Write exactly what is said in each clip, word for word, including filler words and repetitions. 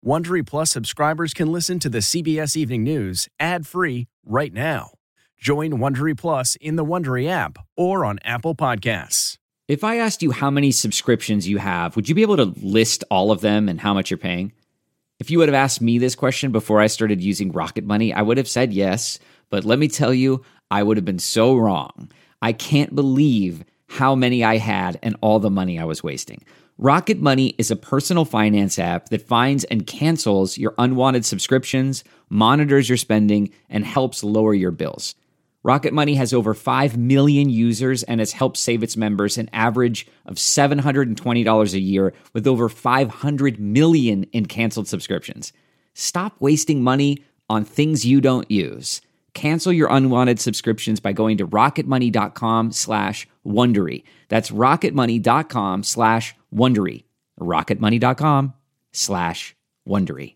Wondery Plus subscribers can listen to the C B S Evening News ad-free right now. Join Wondery Plus in the Wondery app or on Apple Podcasts. If I asked you how many subscriptions you have, would you be able to list all of them and how much you're paying? If you would have asked me this question before I started using Rocket Money, I would have said yes, but let me tell you, I would have been so wrong. I can't believe how many I had and all the money I was wasting. Rocket Money is a personal finance app that finds and cancels your unwanted subscriptions, monitors your spending, and helps lower your bills. Rocket Money has over five million users and has helped save its members an average of seven hundred twenty dollars a year with over five hundred million in canceled subscriptions. Stop wasting money on things you don't use. Cancel your unwanted subscriptions by going to rocketmoney.com slash Wondery. That's rocketmoney.com slash Wondery. rocketmoney.com slash Wondery.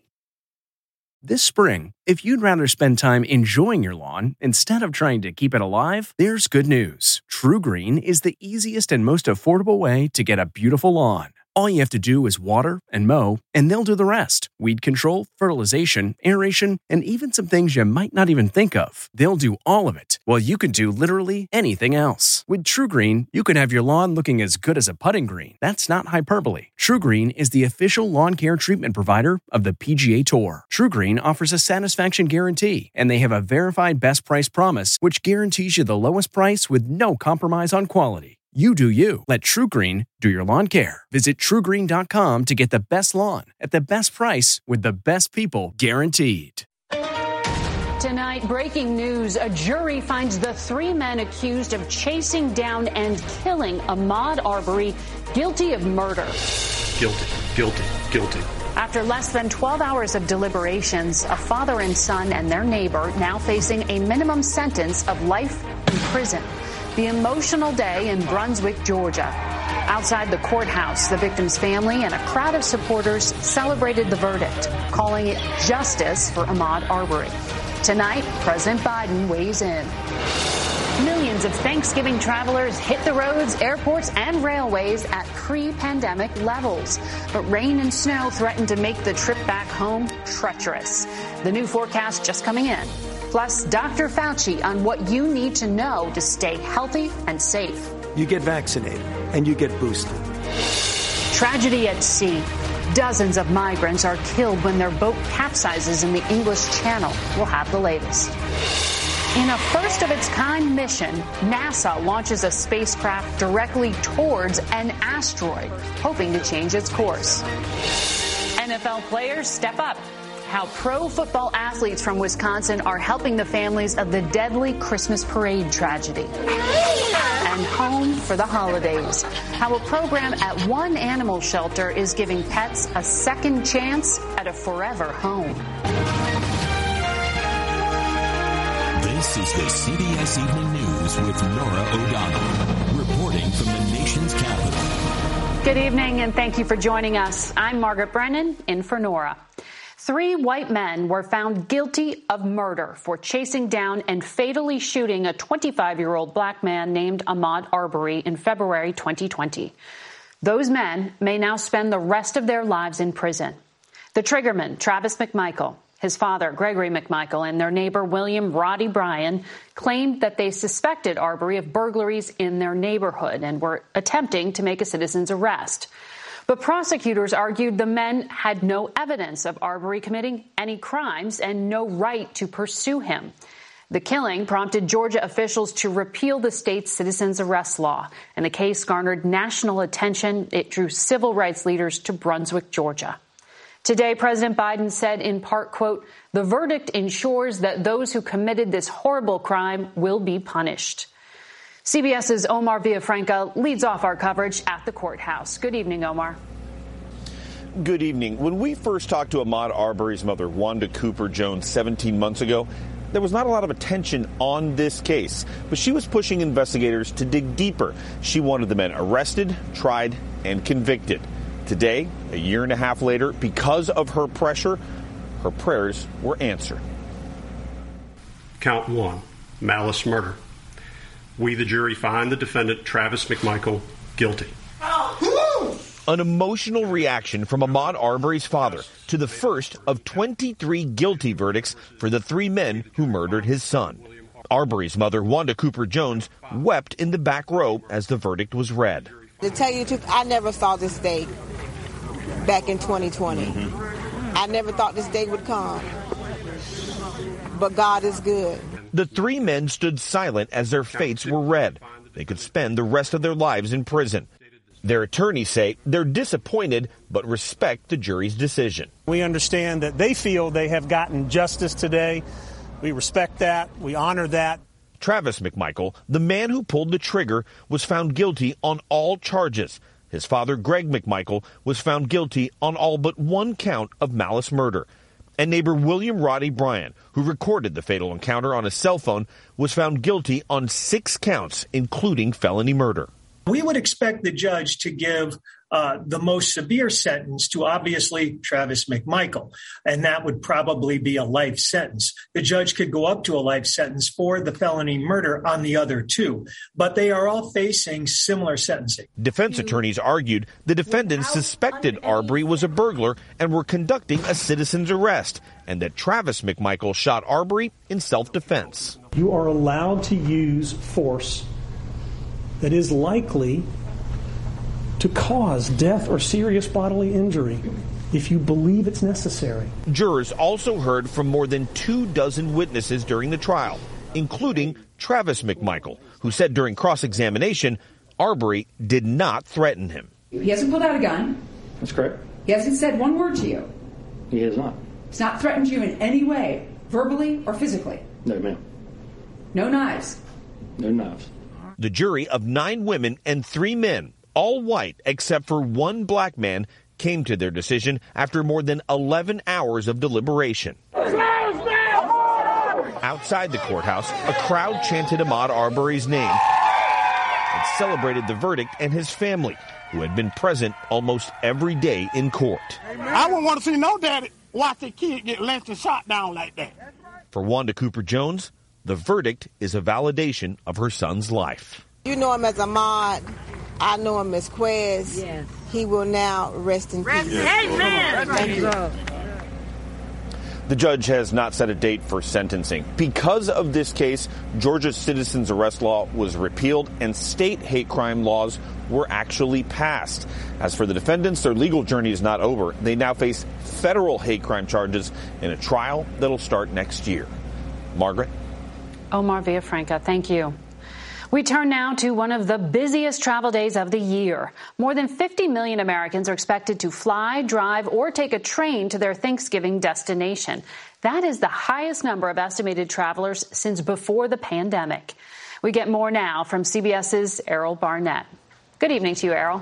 This spring, if you'd rather spend time enjoying your lawn instead of trying to keep it alive, there's good news. True Green is the easiest and most affordable way to get a beautiful lawn. All you have to do is water and mow, and they'll do the rest. Weed control, fertilization, aeration, and even some things you might not even think of. They'll do all of it, while you can do literally anything else. With True Green, you can have your lawn looking as good as a putting green. That's not hyperbole. True Green is the official lawn care treatment provider of the P G A Tour. True Green offers a satisfaction guarantee, and they have a verified best price promise, which guarantees you the lowest price with no compromise on quality. You do you. Let True Green do your lawn care. Visit true green dot com to get the best lawn at the best price with the best people guaranteed. Tonight, breaking news. A jury finds the three men accused of chasing down and killing Ahmaud Arbery guilty of murder. Guilty, guilty, guilty. After less than twelve hours of deliberations, a father and son and their neighbor now facing a minimum sentence of life in prison. The emotional day in Brunswick, Georgia. Outside the courthouse, the victim's family and a crowd of supporters celebrated the verdict, calling it justice for Ahmaud Arbery. Tonight, President Biden weighs in. Millions of Thanksgiving travelers hit the roads, airports, and railways at pre-pandemic levels. But rain and snow threaten to make the trip back home treacherous. The new forecast just coming in. Plus, Doctor Fauci on what you need to know to stay healthy and safe. You get vaccinated and you get boosted. Tragedy at sea. Dozens of migrants are killed when their boat capsizes in the English Channel. We'll have the latest. In a first-of-its-kind mission, NASA launches a spacecraft directly towards an asteroid, hoping to change its course. N F L players step up. How pro football athletes from Wisconsin are helping the families of the deadly Christmas parade tragedy. And home for the holidays. How a program at one animal shelter is giving pets a second chance at a forever home. This is the C B S Evening News with Norah O'Donnell, reporting from the nation's capital. Good evening, and thank you for joining us. I'm Margaret Brennan, in for Norah. Three white men were found guilty of murder for chasing down and fatally shooting a twenty-five-year-old black man named Ahmaud Arbery in February twenty twenty. Those men may now spend the rest of their lives in prison. The triggerman, Travis McMichael, his father, Gregory McMichael, and their neighbor, William Roddy Bryan, claimed that they suspected Arbery of burglaries in their neighborhood and were attempting to make a citizen's arrest. But prosecutors argued the men had no evidence of Arbery committing any crimes and no right to pursue him. The killing prompted Georgia officials to repeal the state's citizen's arrest law, and the case garnered national attention. It drew civil rights leaders to Brunswick, Georgia. Today, President Biden said in part, quote, "The verdict ensures that those who committed this horrible crime will be punished." CBS's Omar Villafranca leads off our coverage at the courthouse. Good evening, Omar. Good evening. When we first talked to Ahmaud Arbery's mother, Wanda Cooper Jones, seventeen months ago, there was not a lot of attention on this case, but she was pushing investigators to dig deeper. She wanted the men arrested, tried, and convicted. Today, a year and a half later, because of her pressure, her prayers were answered. Count one, malice murder. We, the jury, find the defendant, Travis McMichael, guilty. An emotional reaction from Ahmaud Arbery's father to the first of twenty-three guilty verdicts for the three men who murdered his son. Arbery's mother, Wanda Cooper Jones, wept in the back row as the verdict was read. To tell you the truth, I never saw this day back in twenty twenty. Mm-hmm. I never thought this day would come. But God is good. The three men stood silent as their fates were read. They could spend the rest of their lives in prison. Their attorneys say they're disappointed but respect the jury's decision. We understand that they feel they have gotten justice today. We respect that. We honor that. Travis McMichael, the man who pulled the trigger, was found guilty on all charges. His father, Greg McMichael, was found guilty on all but one count of malice murder. And neighbor William Roddy Bryan, who recorded the fatal encounter on his cell phone, was found guilty on six counts, including felony murder. We would expect the judge to give uh, the most severe sentence to, obviously, Travis McMichael, and that would probably be a life sentence. The judge could go up to a life sentence for the felony murder on the other two, but they are all facing similar sentencing. Defense attorneys argued the defendants suspected Arbery was a burglar and were conducting a citizen's arrest, and that Travis McMichael shot Arbery in self-defense. You are allowed to use force that is likely to cause death or serious bodily injury if you believe it's necessary. Jurors also heard from more than two dozen witnesses during the trial, including Travis McMichael, who said during cross-examination, Arbery did not threaten him. He hasn't pulled out a gun. That's correct. He hasn't said one word to you. He has not. He's not threatened you in any way, verbally or physically. No, ma'am. No knives. No knives. The jury of nine women and three men, all white except for one black man, came to their decision after more than eleven hours of deliberation. Outside the courthouse, a crowd chanted Ahmaud Arbery's name and celebrated the verdict and his family, who had been present almost every day in court. I wouldn't want to see no daddy watch their kid get lynched and shot down like that. For Wanda Cooper Jones, the verdict is a validation of her son's life. You know him as Ahmaud. I know him as Quez. Yes. He will now rest in peace. Amen. Thank you. The judge has not set a date for sentencing. Because of this case, Georgia's citizen's arrest law was repealed and state hate crime laws were actually passed. As for the defendants, their legal journey is not over. They now face federal hate crime charges in a trial that'll start next year. Margaret? Omar Villafranca, thank you. We turn now to one of the busiest travel days of the year. More than fifty million Americans are expected to fly, drive, or take a train to their Thanksgiving destination. That is the highest number of estimated travelers since before the pandemic. We get more now from CBS's Errol Barnett. Good evening to you, Errol.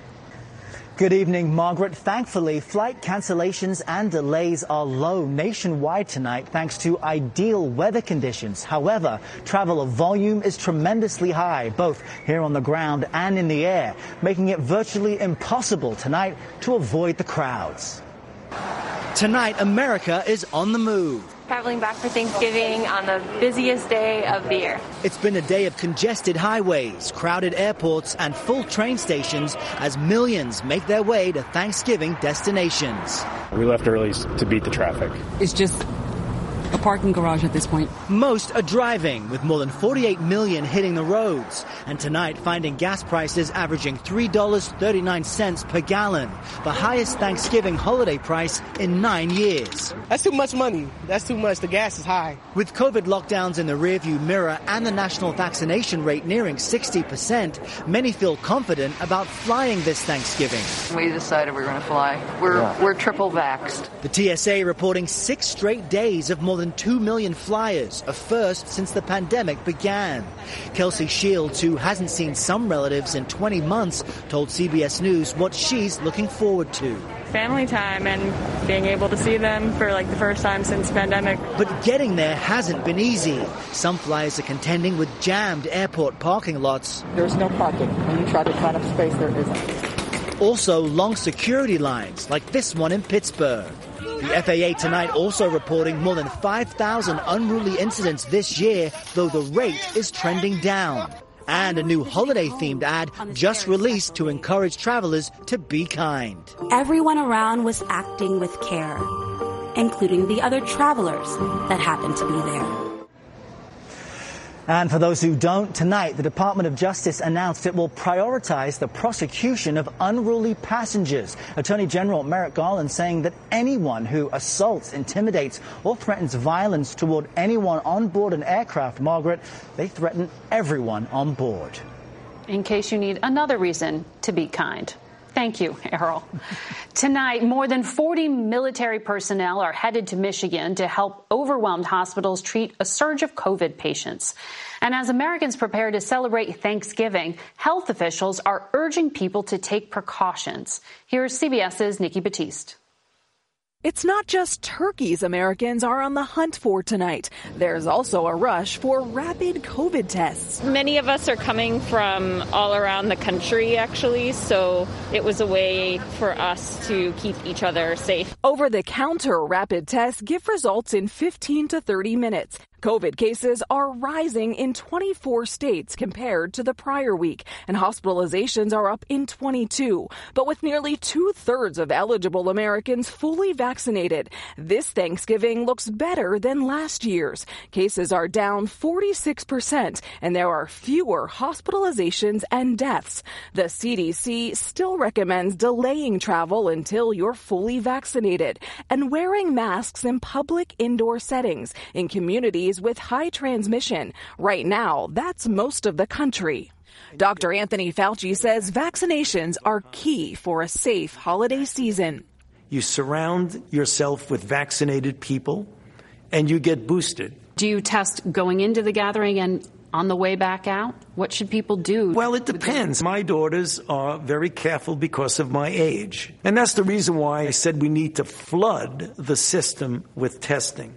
Good evening, Margaret. Thankfully, flight cancellations and delays are low nationwide tonight thanks to ideal weather conditions. However, traveler volume is tremendously high, both here on the ground and in the air, making it virtually impossible tonight to avoid the crowds. Tonight, America is on the move. Traveling back for Thanksgiving on the busiest day of the year. It's been a day of congested highways, crowded airports, and full train stations as millions make their way to Thanksgiving destinations. We left early to beat the traffic. It's just a parking garage at this point. Most are driving, with more than forty-eight million hitting the roads. And tonight, finding gas prices averaging three dollars and thirty-nine cents per gallon, the highest Thanksgiving holiday price in nine years. That's too much money. That's too much. The gas is high. With COVID lockdowns in the rearview mirror and the national vaccination rate nearing sixty percent, many feel confident about flying this Thanksgiving. We decided we were going to fly. We're, yeah. we're triple vaxxed. The T S A reporting six straight days of more than two million flyers, a first since the pandemic began. Kelsey Shields, who hasn't seen some relatives in twenty months, told C B S News what she's looking forward to. Family time and being able to see them for like the first time since the pandemic. But getting there hasn't been easy. Some flyers are contending with jammed airport parking lots. There's no parking. When you try to find up space, there isn't. Also long security lines, like this one in Pittsburgh. The F A A tonight also reporting more than five thousand unruly incidents this year, though the rate is trending down. and a new holiday-themed ad just released to encourage travelers to be kind. Everyone around was acting with care, including the other travelers that happened to be there. And for those who don't, tonight the Department of Justice announced it will prioritize the prosecution of unruly passengers. Attorney General Merrick Garland saying that anyone who assaults, intimidates, or threatens violence toward anyone on board an aircraft, Margaret, they threaten everyone on board. In case you need another reason to be kind. Thank you, Errol. Tonight, more than forty military personnel are headed to Michigan to help overwhelmed hospitals treat a surge of COVID patients. And as Americans prepare to celebrate Thanksgiving, health officials are urging people to take precautions. Here's CBS's Nikki Battiste. It's not just turkeys Americans are on the hunt for tonight. There's also a rush for rapid COVID tests. Many of us are coming from all around the country, actually, so it was a way for us to keep each other safe. Over-the-counter rapid tests give results in fifteen to thirty minutes. COVID cases are rising in twenty-four states compared to the prior week, and hospitalizations are up in twenty-two. But with nearly two-thirds of eligible Americans fully vaccinated, this Thanksgiving looks better than last year's. Cases are down forty-six percent, and there are fewer hospitalizations and deaths. The C D C still recommends delaying travel until you're fully vaccinated and wearing masks in public indoor settings in communities with high transmission. Right now, that's most of the country. Doctor Anthony Fauci says vaccinations are key for a safe holiday season. You surround yourself with vaccinated people, and you get boosted. Do you test going into the gathering and on the way back out? What should people do? Well, it depends. My daughters are very careful because of my age. And that's the reason why I said we need to flood the system with testing.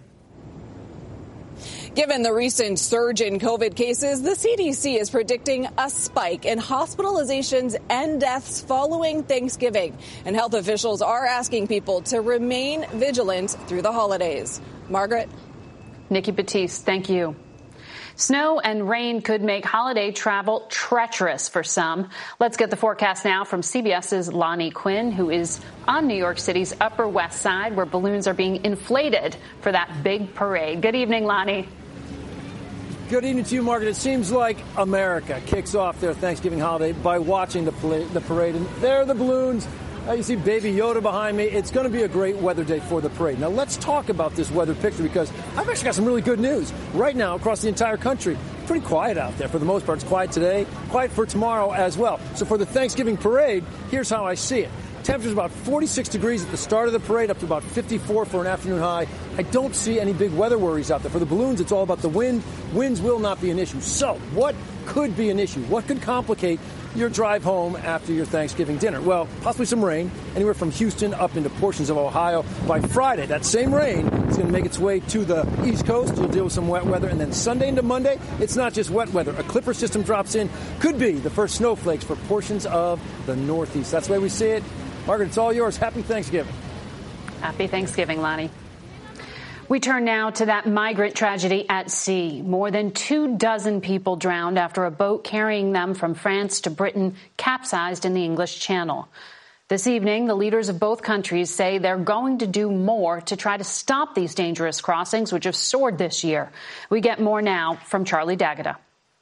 Given the recent surge in COVID cases, the C D C is predicting a spike in hospitalizations and deaths following Thanksgiving. And health officials are asking people to remain vigilant through the holidays. Margaret? Nikki Battiste, thank you. Snow and rain could make holiday travel treacherous for some. Let's get the forecast now from CBS's Lonnie Quinn, who is on New York City's Upper West Side, where balloons are being inflated for that big parade. Good evening, Lonnie. Good evening to you, Margaret. It seems like America kicks off their Thanksgiving holiday by watching the, pla- the parade. And there are the balloons. Uh, you see Baby Yoda behind me. It's going to be a great weather day for the parade. Now, let's talk about this weather picture because I've actually got some really good news. Right now, across the entire country, pretty quiet out there. For the most part, it's quiet today, quiet for tomorrow as well. So for the Thanksgiving parade, here's how I see it. Temperature's about forty-six degrees at the start of the parade, up to about fifty-four for an afternoon high. I don't see any big weather worries out there. For the balloons, it's all about the wind. Winds will not be an issue. So what could be an issue? What could complicate your drive home after your Thanksgiving dinner? Well, possibly some rain, anywhere from Houston up into portions of Ohio. By Friday, that same rain is going to make its way to the East Coast. You'll deal with some wet weather. And then Sunday into Monday, it's not just wet weather. A Clipper system drops in. Could be the first snowflakes for portions of the Northeast. That's the way we see it. Margaret, it's all yours. Happy Thanksgiving. Happy Thanksgiving, Lonnie. We turn now to that migrant tragedy at sea. More than two dozen people drowned after a boat carrying them from France to Britain capsized in the English Channel. This evening, the leaders of both countries say they're going to do more to try to stop these dangerous crossings, which have soared this year. We get more now from Charlie D'Agata.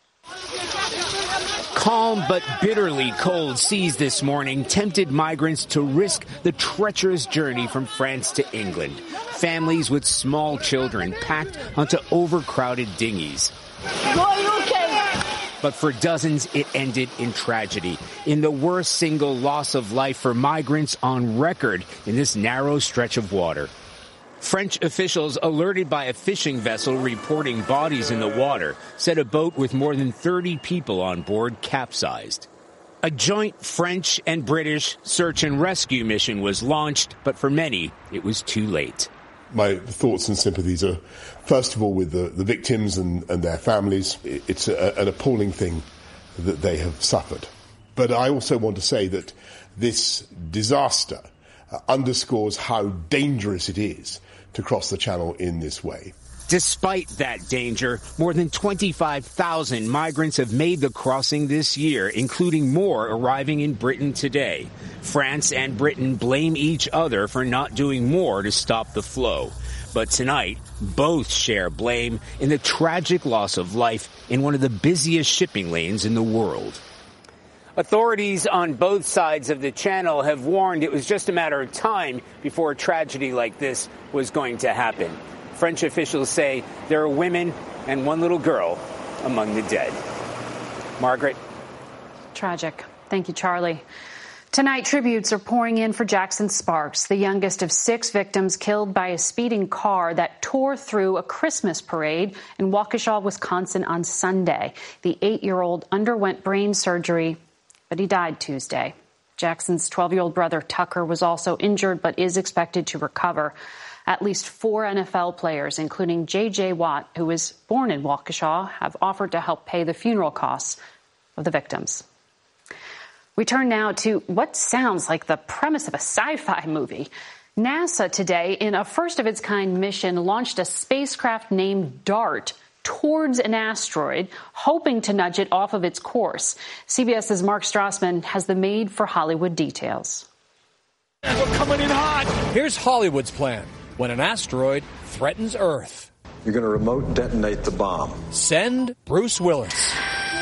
Calm but bitterly cold seas this morning tempted migrants to risk the treacherous journey from France to England. Families with small children packed onto overcrowded dinghies. But for dozens, it ended in tragedy, in the worst single loss of life for migrants on record in this narrow stretch of water. French officials, alerted by a fishing vessel reporting bodies in the water, said a boat with more than thirty people on board capsized. A joint French and British search and rescue mission was launched, but for many, it was too late. My thoughts and sympathies are, first of all, with the, the victims and, and their families. It's a, an appalling thing that they have suffered. But I also want to say that this disaster uh, underscores how dangerous it is to cross the channel in this way. Despite that danger, more than twenty-five thousand migrants have made the crossing this year, including more arriving in Britain today. France and Britain blame each other for not doing more to stop the flow. But tonight, both share blame in the tragic loss of life in one of the busiest shipping lanes in the world. Authorities on both sides of the channel have warned it was just a matter of time before a tragedy like this was going to happen. French officials say there are women and one little girl among the dead. Margaret? Tragic. Thank you, Charlie. Tonight, tributes are pouring in for Jackson Sparks, the youngest of six victims killed by a speeding car that tore through a Christmas parade in Waukesha, Wisconsin on Sunday. The eight-year-old underwent brain surgery, but he died Tuesday. Jackson's twelve-year-old brother Tucker was also injured but is expected to recover. At least four N F L players, including J J. Watt, who was born in Waukesha, have offered to help pay the funeral costs of the victims. We turn now to what sounds like the premise of a sci-fi movie. NASA today, in a first-of-its-kind mission, launched a spacecraft named DART towards an asteroid, hoping to nudge it off of its course. CBS's Mark Strassman has the made-for-Hollywood details. We're coming in hot. Here's Hollywood's plan when an asteroid threatens Earth. You're going to remote detonate the bomb. Send Bruce Willis.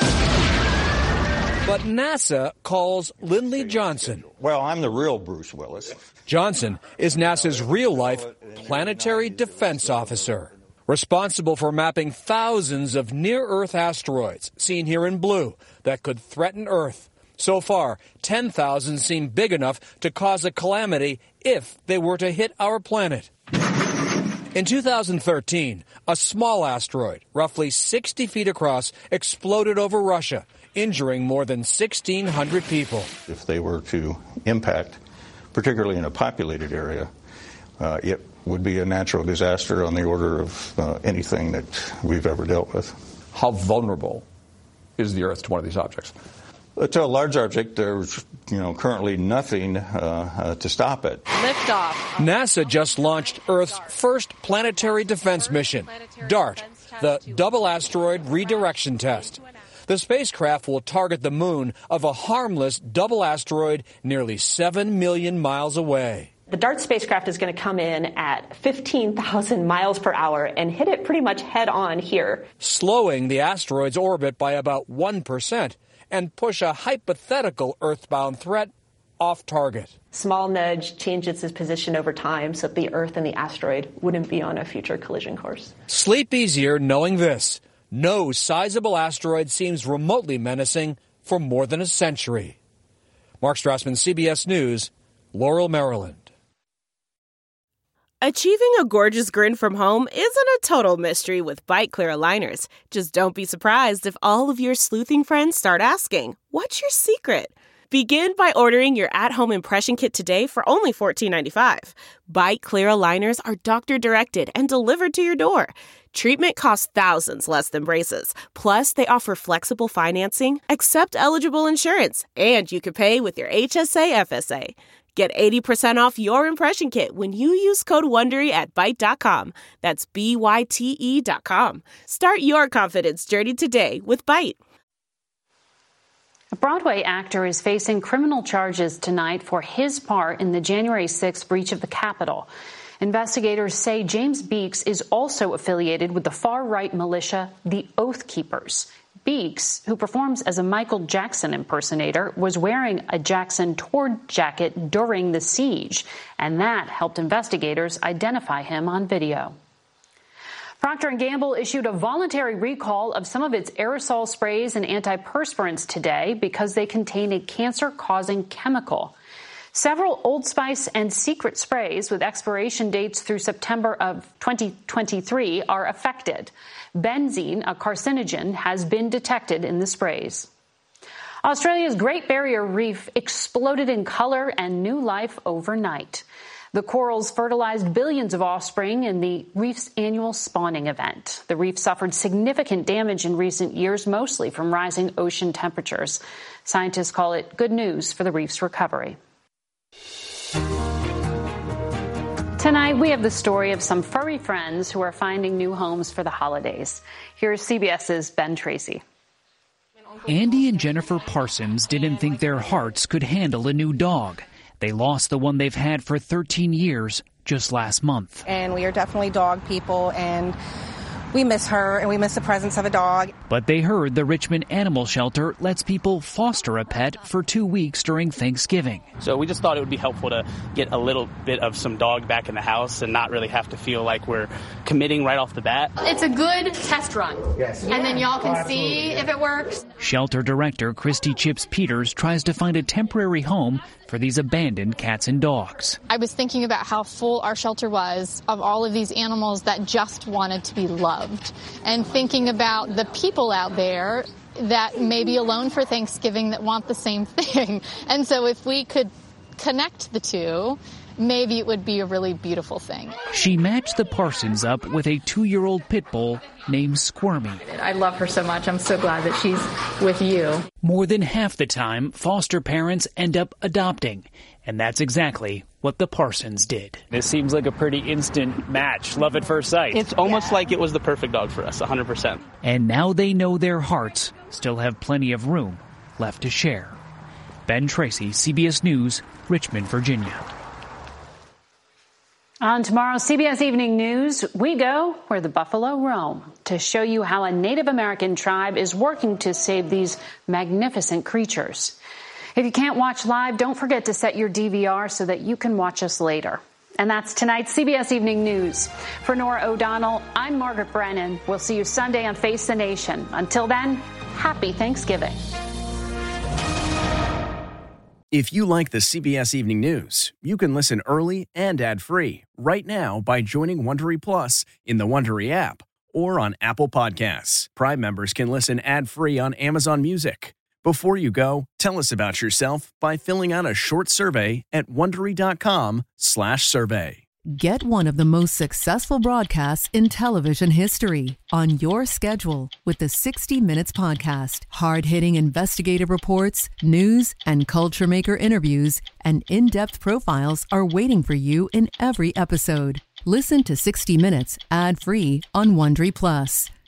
But NASA calls Lindley Johnson. Well, I'm the real Bruce Willis. Johnson is NASA's real-life planetary defense officer, responsible for mapping thousands of near-Earth asteroids, seen here in blue, that could threaten Earth. So far, ten thousand seem big enough to cause a calamity if they were to hit our planet. In two thousand thirteen, a small asteroid, roughly sixty feet across, exploded over Russia, injuring more than sixteen hundred people. If they were to impact, particularly in a populated area, uh, it would be a natural disaster on the order of uh, anything that we've ever dealt with. How vulnerable is the Earth to one of these objects? Uh, to a large object, there's you know currently nothing uh, uh, to stop it. Liftoff. NASA just launched Earth's first planetary defense mission, DART, the Double Asteroid Redirection Test. The spacecraft will target the moon of a harmless double asteroid nearly seven million miles away. The DART spacecraft is going to come in at fifteen thousand miles per hour and hit it pretty much head on here, slowing the asteroid's orbit by about one percent and push a hypothetical Earthbound threat off target. Small nudge changes its position over time so that the Earth and the asteroid wouldn't be on a future collision course. Sleep easier knowing this. No sizable asteroid seems remotely menacing for more than a century. Mark Strassman, C B S News, Laurel, Maryland. Achieving a gorgeous grin from home isn't a total mystery with Byte Clear aligners. Just don't be surprised if all of your sleuthing friends start asking, "What's your secret?" Begin by ordering your at-home impression kit today for only fourteen ninety-five. Byte Clear aligners are doctor-directed and delivered to your door. Treatment costs thousands less than braces. Plus, they offer flexible financing, accept eligible insurance, and you can pay with your H S A F S A. Get eighty percent off your impression kit when you use code WONDERY at Byte dot com. That's B Y T E dot com. Start your confidence journey today with Byte. A Broadway actor is facing criminal charges tonight for his part in the January sixth breach of the Capitol. Investigators say James Beeks is also affiliated with the far-right militia, the Oath Keepers. Beeks, who performs as a Michael Jackson impersonator, was wearing a Jackson Tord jacket during the siege, and that helped investigators identify him on video. Procter and Gamble issued a voluntary recall of some of its aerosol sprays and antiperspirants today because they contain a cancer-causing chemical. Several Old Spice and Secret sprays with expiration dates through September of twenty twenty-three are affected. Benzene, a carcinogen, has been detected in the sprays. Australia's Great Barrier Reef exploded in color and new life overnight. The corals fertilized billions of offspring in the reef's annual spawning event. The reef suffered significant damage in recent years, mostly from rising ocean temperatures. Scientists call it good news for the reef's recovery. Tonight, we have the story of some furry friends who are finding new homes for the holidays. Here's CBS's Ben Tracy. Andy and Jennifer Parsons didn't think their hearts could handle a new dog. They lost the one they've had for thirteen years just last month. And we are definitely dog people, and we miss her, and we miss the presence of a dog. But they heard the Richmond Animal Shelter lets people foster a pet for two weeks during Thanksgiving. So we just thought it would be helpful to get a little bit of some dog back in the house and not really have to feel like we're committing right off the bat. It's a good test run. Yes. And then y'all can Oh, see if it works. Shelter director Christy Chips Peters tries to find a temporary home for these abandoned cats and dogs. I was thinking about how full our shelter was of all of these animals that just wanted to be loved, and thinking about the people out there that may be alone for Thanksgiving that want the same thing. And so if we could connect the two, maybe it would be a really beautiful thing. She matched the Parsons up with a two-year-old pit bull named Squirmy. I love her so much. I'm so glad that she's with you. More than half the time, foster parents end up adopting, and that's exactly what the Parsons did. This seems like a pretty instant match, love at first sight. It's almost yeah. like it was the perfect dog for us, one hundred percent. And now they know their hearts still have plenty of room left to share. Ben Tracy, C B S News, Richmond, Virginia. On tomorrow's C B S Evening News, we go where the buffalo roam to show you how a Native American tribe is working to save these magnificent creatures. If you can't watch live, don't forget to set your D V R so that you can watch us later. And that's tonight's C B S Evening News. For Nora O'Donnell, I'm Margaret Brennan. We'll see you Sunday on Face the Nation. Until then, happy Thanksgiving. If you like the C B S Evening News, you can listen early and ad-free right now by joining Wondery Plus in the Wondery app or on Apple Podcasts. Prime members can listen ad-free on Amazon Music. Before you go, tell us about yourself by filling out a short survey at Wondery.com slash survey. Get one of the most successful broadcasts in television history on your schedule with the sixty minutes podcast. Hard-hitting investigative reports, news, and culture maker interviews, and in-depth profiles are waiting for you in every episode. Listen to sixty minutes ad-free on Wondery Plus.